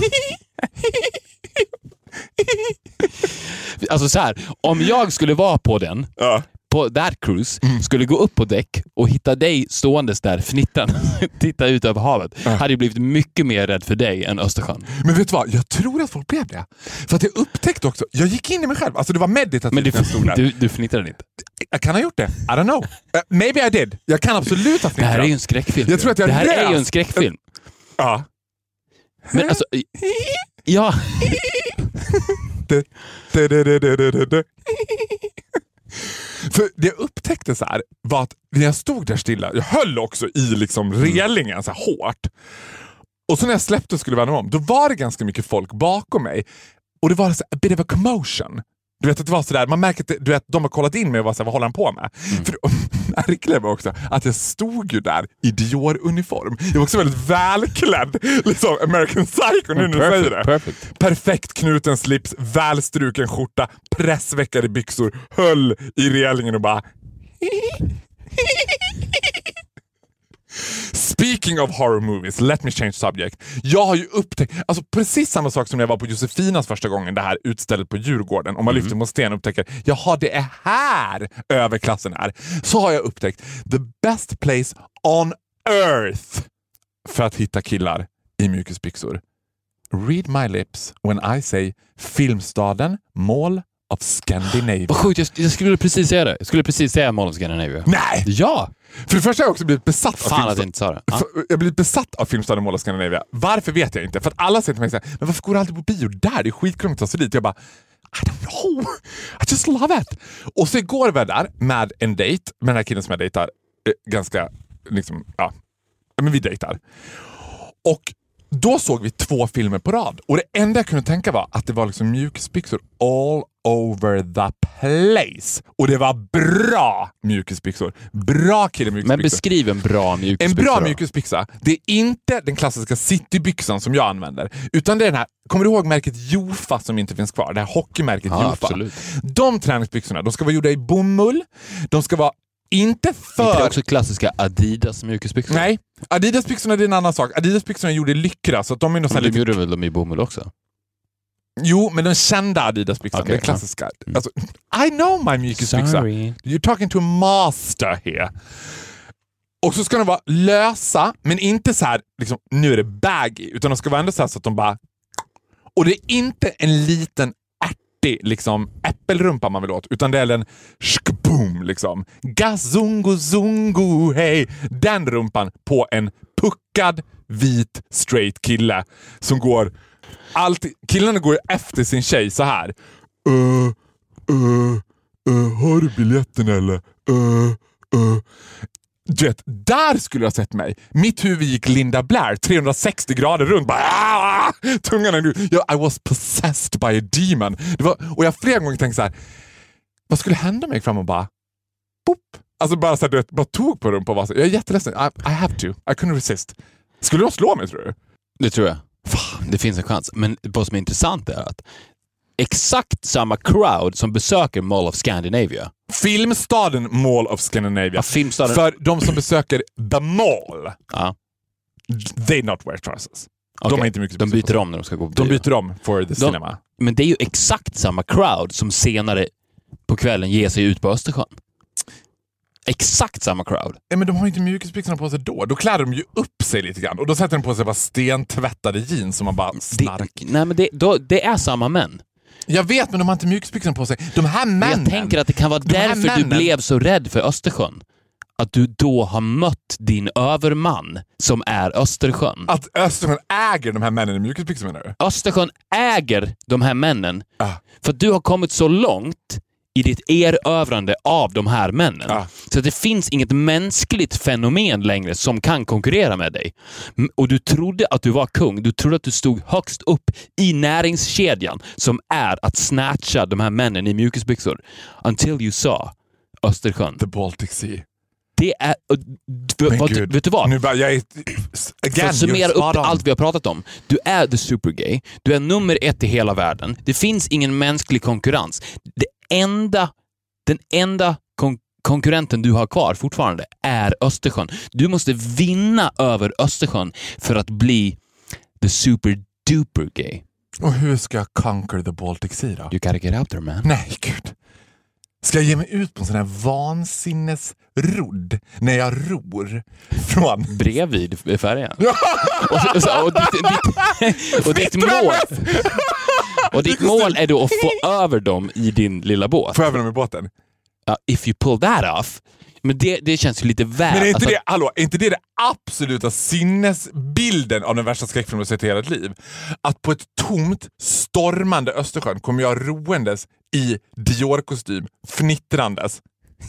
Alltså så här, om jag skulle vara på den ja. på that cruise, mm. skulle gå upp på däck och hitta dig ståendes där fnittran, titta ut över havet, ja. hade jag blivit mycket mer rädd för dig än Östersjön. Men vet du vad, jag tror att folk blev det. För att jag upptäckte också, jag gick in i mig själv, alltså det var meditativt. Men du, när jag stod där. du, du fnittrade inte. Jag kan ha gjort det, I don't know. Uh, maybe I did. Jag kan absolut ha fnittrat. Det här är ju en skräckfilm. Jag tror att jag det här röst. är ju en skräckfilm. Ja. Men alltså, ja. Du, du, du, du, du, du, du. För det jag upptäckte så här var att när jag stod där stilla, jag höll också i liksom relingen så här hårt. Och så när jag släppte och skulle vända om, då var det ganska mycket folk bakom mig. Och det var så a bit of a commotion. Du vet att det var så där, man märker att du vet, de har kollat in mig och var så här, vad håller han på med? Mm. För märkliga var också att jag stod ju där i Dior-uniform. Jag var också väldigt välklädd, liksom American Psycho nu när du säger det. Perfect. Perfekt knuten slips, välstruken skjorta, pressveckade byxor, höll i relingen och bara... Speaking of horror movies, let me change subject. Jag har ju upptäckt, alltså precis samma sak som när jag var på Josefinas första gången, det här utstället på Djurgården, om man mm. lyfter mot sten och upptäcker, jaha, det är här överklassen är. Så har jag upptäckt the best place on earth för att hitta killar i mjukisbyxor. Read my lips when I say Filmstaden, Mall of Scandinavia. Vad sjukt, jag, jag skulle precis säga det. Jag skulle precis säga Mall of Scandinavia. Nej! Ja! För det första har jag också blivit besatt av Fan att jag inte sa det. Ah. Jag har blivit besatt av Filmstaden Mall of Scandinavia. Varför vet jag inte. För att alla säger till mig så här, men varför går du alltid på bio där? Det är skitkrångligt att ta sig dit. Jag bara, I don't know. I just love it. Och så går vi där med en dejt, med den här killen som jag dejtar eh, ganska, liksom, ja, men vi dejtar. Och då såg vi två filmer på rad. Och det enda jag kunde tänka var att det var liksom mjukisbyxor all over the place. Och det var bra mjukisbyxor. Bra kille mjukisbyxor. Men beskriv en bra mjukisbyxa. En bra mjukisbyxa. Det är inte den klassiska citybyxan som jag använder. Utan det är den här, kommer du ihåg märket Jofa som inte finns kvar? Det här hockeymärket ja, Jofa. Absolut. De träningsbyxorna, de ska vara gjorda i bomull. De ska vara inte för... Inte också klassiska Adidas mjukisbyxor? Nej, Adidas-byxorna är en annan sak. Adidas-byxorna gjorde lyckra så att de är nog så här de lite... gjorde väl de i bomull också? Jo, men den kända Adidas-byxan, okay, den klassiska. Ja. Alltså, I know my mjukisbyxa. Sorry. You're talking to a master here. Och så ska de vara lösa, men inte så här, liksom, nu är det baggy, utan de ska vara ändå så här så att de bara... Och det är inte en liten ärtig, liksom, äppelrumpa man vill åt, utan det är en skboom, liksom. Gazungu, zungu, hej. Den rumpan på en puckad, vit, straight kille som går... Alltid, killarna går efter sin tjej så här. Uh, uh, uh, har du biljetten eller? Uh, uh. Du vet, där skulle jag sett mig. Mitt huvud gick Linda Blair trehundrasextio grader runt. Bara, ah! Tungan är nu. I was possessed by a demon. Det var, och jag flera gånger tänkte så här. Vad skulle hända mig fram och bara boop. Alltså bara så här, du vet, bara tog på rumpan och var så. Jag är jätteledsen. I, I have to. I couldn't resist. Skulle de slå mig, tror du? Det tror jag. Fan, det finns en chans. Men vad som är intressant är att exakt samma crowd som besöker Mall of Scandinavia. Filmstaden Mall of Scandinavia. Ja, filmstaden. För de som besöker The Mall. Ja. They not wear trousers. Okay. De har inte mycket. De byter om när de ska gå på De bio. byter om for the de, cinema. Men det är ju exakt samma crowd som senare på kvällen ger sig ut på Östersjön. Exakt samma crowd. Ja, men de har inte mjukisbyxorna på sig då. Då klär de ju upp sig lite grann. Och då sätter de på sig bara stentvättade jeans som man bara snark. Det, nej, men det, då, det är samma män. Jag vet, men de har inte mjukisbyxorna på sig. De här männen... Jag tänker att det kan vara de därför männen, du blev så rädd för Östersjön. Att du då har mött din överman som är Östersjön. Att Östersjön äger de här männen i mjukisbyxor, menar du? Östersjön äger de här männen. Ah. För att du har kommit så långt i ditt erövrande av de här männen. Ah. Så att det finns inget mänskligt fenomen längre som kan konkurrera med dig. Och du trodde att du var kung. Du trodde att du stod högst upp i näringskedjan som är att snatcha de här männen i mjukisbyxor. Until you saw Östersjön. The Baltic Sea. Det är... Vad, vet du vad? Nu bara, jag är... Again, För att summera upp allt vi har pratat om. Du är the supergay. Du är nummer ett i hela världen. Det finns ingen mänsklig konkurrens. Det enda, den enda kon- konkurrenten du har kvar fortfarande är Östersjön. Du måste vinna över Östersjön för att bli the super duper gay. Och hur ska jag conquer the Baltic Sea då? You gotta get out there, man. Nej, gud. Ska jag ge mig ut på en sån här vansinnesrodd när jag ror från... Bredvid färjan. och, och, och, ditt, ditt, och ditt mål... Och ditt mål är då att få över dem i din lilla båt. Få över dem i båten? Uh, if you pull that off. Men det, det känns ju lite väl... Men är inte, alltså, det, hallå, är inte det det absoluta sinnesbilden av den värsta skräckfilmen du sett i hela ditt liv? Att på ett tomt, stormande Östersjön kommer jag roendes i Dior-kostym, fnittrandes.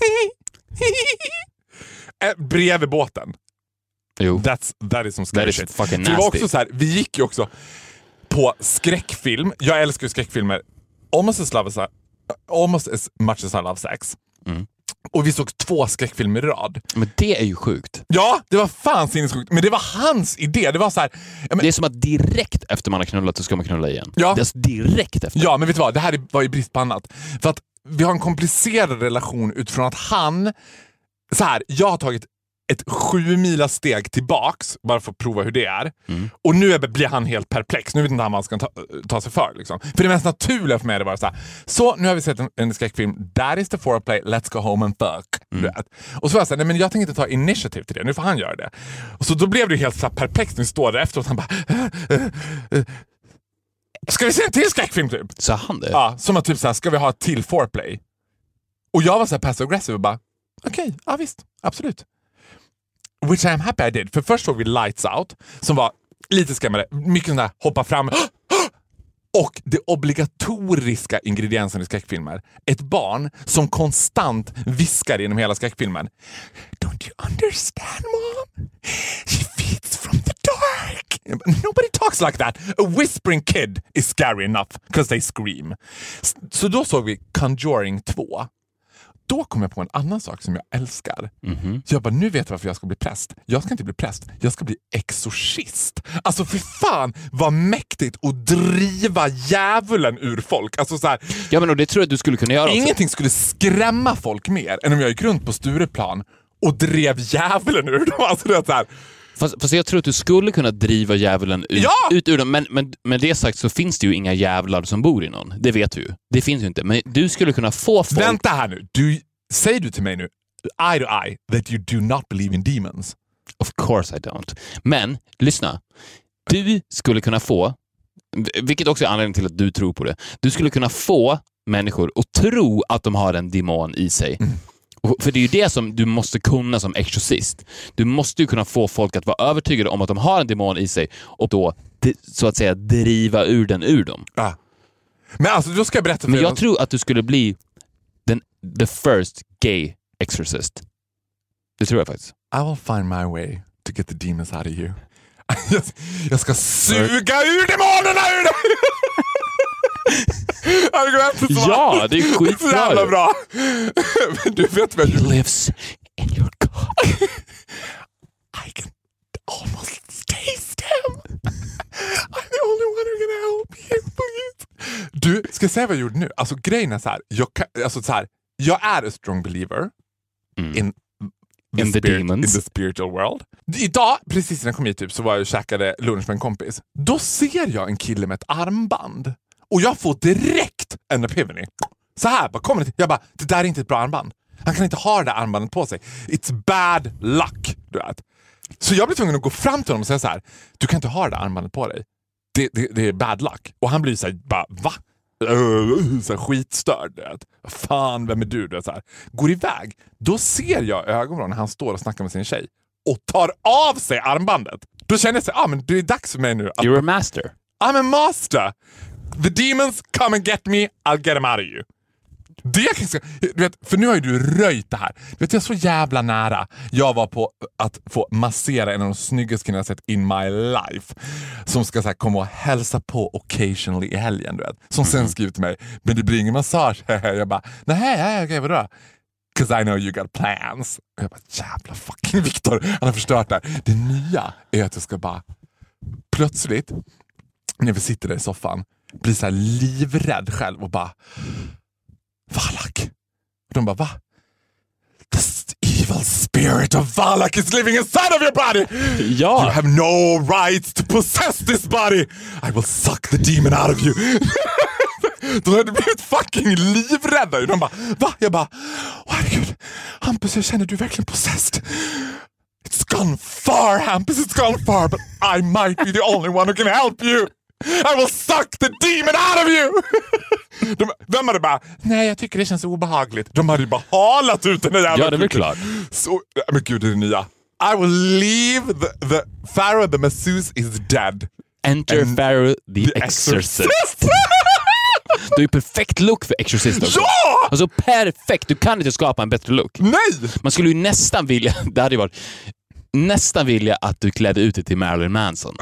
Bredvid båten. Jo. That's, that is some scary that is shit. fucking För det nasty. var också så här, vi gick ju också på skräckfilm. Jag älskar ju skräckfilmer. Almost as, love as, almost as much as I love sex. Mm. Och vi såg två skräckfilmer i rad. Men det är ju sjukt. Ja, det var fan sinnessjukt. Men det var hans idé. Det var så här, ja, men, Det är som att direkt efter man har knullat så ska man knulla igen. Ja. Det är alltså direkt efter. Ja, men vet du vad? Det här var ju brist på annat. För att vi har en komplicerad relation utifrån att han... Så här, jag har tagit ett sju mila steg tillbaks bara för att prova hur det är. Mm. Och nu är, blir han helt perplex. Nu vet inte han vad han ska ta, ta sig för. Liksom. För det mest naturliga för mig är det bara så här. Så, nu har vi sett en, en skräckfilm. That is the foreplay. Let's go home and fuck. Mm. Och så var jag så här, nej men jag tänker inte ta initiativ till det. Nu får han göra det. Och så då blev det ju helt så här perplex när vi står där efteråt. Han bara... Ska vi se en till skräckfilm typ? Sa han det? Ja, som att typ så här, ska vi ha ett till foreplay? Och jag var så här passive aggressive och bara, okej, okay, ja visst, absolut. Which I'm happy I did. För först såg vi Lights Out, som var lite skrämmande. Mycket sån där, hoppa fram. Och det obligatoriska ingrediensen i skräckfilmer. Ett barn som konstant viskar genom hela skräckfilmen. Don't you understand, mom? She feeds from the dark. Nobody talks like that. A whispering kid is scary enough because they scream. Så då såg vi Conjuring två. Då kom jag på en annan sak som jag älskar. Mm-hmm. Jag bara, nu vet jag varför jag ska bli präst. Jag ska inte bli präst, jag ska bli exorcist. Alltså för fan, vad mäktigt att driva djävulen ur folk. Alltså så här, ja, men och det tror jag att du skulle kunna göra. Ingenting också. skulle skrämma folk mer än om jag gick runt på Stureplan och drev djävulen ur dem. Alltså det är så här. Fast, fast jag tror att du skulle kunna driva djävulen ut, ja! ut ur dem. Men, men med det sagt så finns det ju inga jävlar som bor i någon. Det vet du ju. Det finns ju inte. Men du skulle kunna få folk... Vänta här nu. Du, säger du till mig nu, eye to eye, that you do not believe in demons? Of course I don't. Men, lyssna. Du skulle kunna få, vilket också är anledningen till att du tror på det. Du skulle kunna få människor att tro att de har en demon i sig. Mm. För det är ju det som du måste kunna som exorcist. Du måste ju kunna få folk att vara övertygade om att de har en demon i sig och då så att säga driva ur den ur dem. Ah. Men alltså då ska jag berätta för Men jag tror att du skulle bli den the first gay exorcist. Det tror jag faktiskt. I will find my way to get the demons out of you. jag, jag ska suga ur demonerna ur dig! Ja, det är skitbra. Så jävla bra. Men du vet vad He lives in your cock. I can almost taste him. I'm the only one who can help you, please. Du, ska jag säga vad jag gjorde nu? Alltså grejen är så här, jag, kan, alltså, så här, jag är a strong believer mm. in The in, the spirit, demons. in the spiritual world. Idag, precis när jag kom hit typ, så var jag och käkade lunch med en kompis. Då ser jag en kille med ett armband. Och jag får direkt en epiphany. Så här, bara kommer det. Jag bara, det där är inte ett bra armband. Han kan inte ha det där armbandet på sig. It's bad luck, du vet. Så jag blir tvungen att gå fram till honom och säga så här: du kan inte ha det där armbandet på dig. Det, det, det är bad luck. Och han blir så här, bara, va? Uh, så här, skitstörd, du vet. Fan, vem är du? du vet, så här. Går iväg. Då ser jag ögonen när han står och snackar med sin tjej. Och tar av sig armbandet. Då känner jag så här, ah, men det är dags för mig nu. Att... You're a master. I'm a master. The demons come and get me, I'll get them out of you. Det kanske, du vet, för nu har ju du röjt det här. Du vet, jag är så jävla nära. Jag var på att få massera en av de snyggaste killarna jag sett in my life. Som ska så här, komma och hälsa på occasionally i helgen, du vet. Som sen skriver till mig, men det blir ingen massage. Jag bara, nej, okej, vadå? Because I know you got plans. Och jag bara, jävla fucking Victor, han har förstört det här. Det nya är att jag ska bara plötsligt, när vi sitter där i soffan, blir så här livrädd själv och bara, Valak. Och de bara, va? The evil spirit of Valak is living inside of your body. Ja. You have no right to possess this body. I will suck the demon out of you. De hade blivit fucking livrädda. De bara, va? Jag bara, åh herregud, Hampus, jag känner du är verkligen possessed. It's gone far, Hampus, it's gone far, but I might be the only one who can help you. I will suck the demon out of you. De, vem hade bara, nej jag tycker det känns obehagligt. De hade ju bara halat ut den där jävla. Ja, det är väl klart. Så, men gud, det är det nya. I will leave the, the Pharaoh the masseuse is dead. Enter And Pharaoh the, the exorcist. exorcist. Du är perfekt look för exorcist också. Ja! Alltså perfekt, du kan inte skapa en bättre look. Nej! Man skulle ju nästan vilja, det hade ju varit nästan vilja att du klädde ut dig till Marilyn Manson.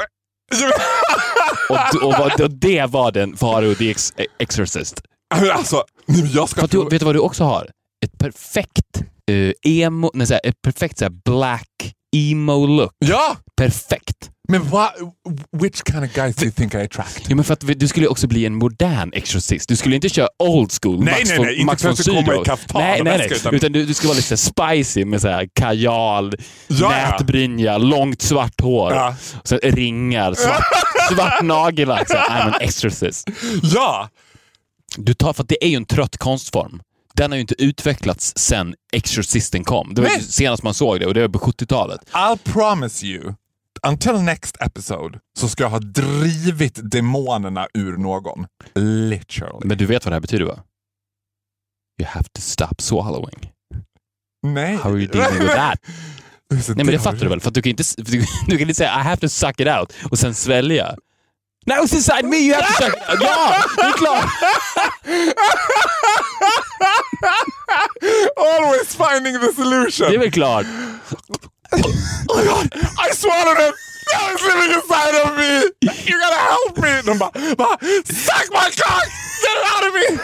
och, och, och det var den Pharaoh the ex- exorcist. Alltså, jag ska... Du, vet du vad du också har? Ett perfekt uh, emo, nej, såhär, ett perfekt såhär, black emo look. Ja! Perfekt. Men vad, which kind of guys do you think I attract? Ja, men för att du skulle också bli en modern exorcist. Du skulle inte köra old school. Nej, Max nej, von, nej. Max inte för att komma i kaftan. Nej, nej, nej. Utan, utan du, du ska vara lite spicy med så här kajal, ja, nätbrynja, långt svart hår. Ja. Sen ringar, svart, svart nagellack. I'm an exorcist. Ja! Du tar, för att det är ju en trött konstform. Den har ju inte utvecklats sen exorcisten kom. Det var ju senast man såg det, och det var på sjuttiotalet. I'll promise you, until next episode så ska jag ha drivit demonerna ur någon. Literally. Men du vet vad det här betyder, va? You have to stop swallowing. Nej. How are you dealing with that? Nej, men det fattar du väl? För att du kan inte, du kan inte säga I have to suck it out och sen svälja. Now it's inside me, you have to check it out. Ja, det är klart. Always finding the solution. Det är väl klart. Oh my god, I swallowed him! Now it's living inside of me! You gotta help me! De bara, bara suck my cock! Get it out of me!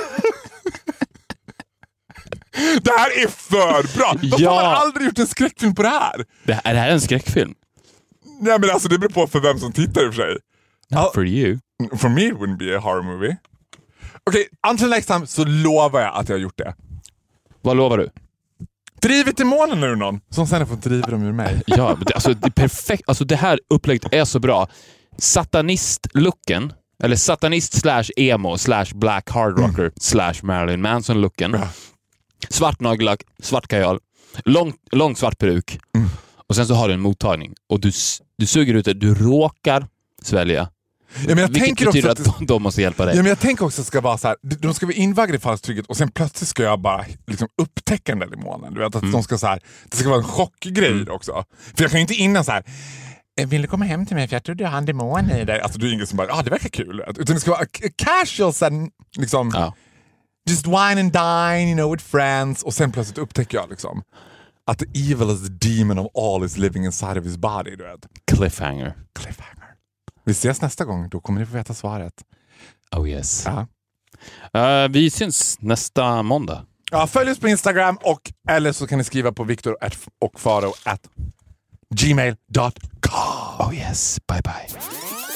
Det här är för bra! Varför Ja. har man aldrig gjort en skräckfilm på det här? Det, är det här en skräckfilm? Nej men alltså det beror på för vem som tittar i och för sig. Not for you. For me it wouldn't be a horror movie. Okej, okay, until next time så lovar jag att jag har gjort det. Vad lovar du? Drivit i månen nu någon som sen har fått driva dem ur mig. Ja, det, alltså, det är perfekt. Alltså, det här upplägget är så bra. Satanist-looken, eller satanist slash emo slash black hard rocker mm. slash Marilyn Manson-looken. Ja. Svart nagellack, svart kajal, lång, lång svart peruk. Mm. Och sen så har du en mottagning. Och du, du suger ut det. Du råkar svälja. Ja, men jag Vilket tänker betyder också att, att de måste hjälpa dig. Ja, men jag tänker också att det ska vara så här, de ska vara invaggade i falsktrycket och sen plötsligt ska jag bara liksom upptäcka den där demonen. Du vet att mm. de ska så här, det ska vara en chockgrej mm. också. För jag kan ju inte innan så här, vill du komma hem till mig för jag trodde jag hade en demon i dig. Alltså du är ingen som bara, ja ah, det verkar kul. Utan det ska vara casual sen, liksom, ja. Just wine and dine, you know, with friends. Och sen plötsligt upptäcker jag liksom att the evil is the demon of all is living inside of his body. Du vet. Cliffhanger. Cliffhanger. Vi ses nästa gång, då kommer ni få veta svaret. Oh yes. Ja. Uh, vi syns nästa måndag. Ja, följ oss på Instagram och eller så kan ni skriva på victor och faro at gmail dot com. Oh yes, bye bye.